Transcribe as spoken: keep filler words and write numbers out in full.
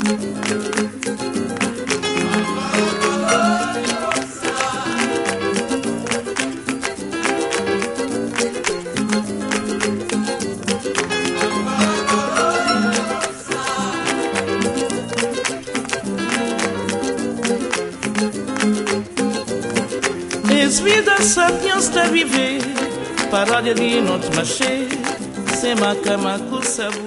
Es vida sapiens de viver, paródia de noite machê, sem macamaco sabor.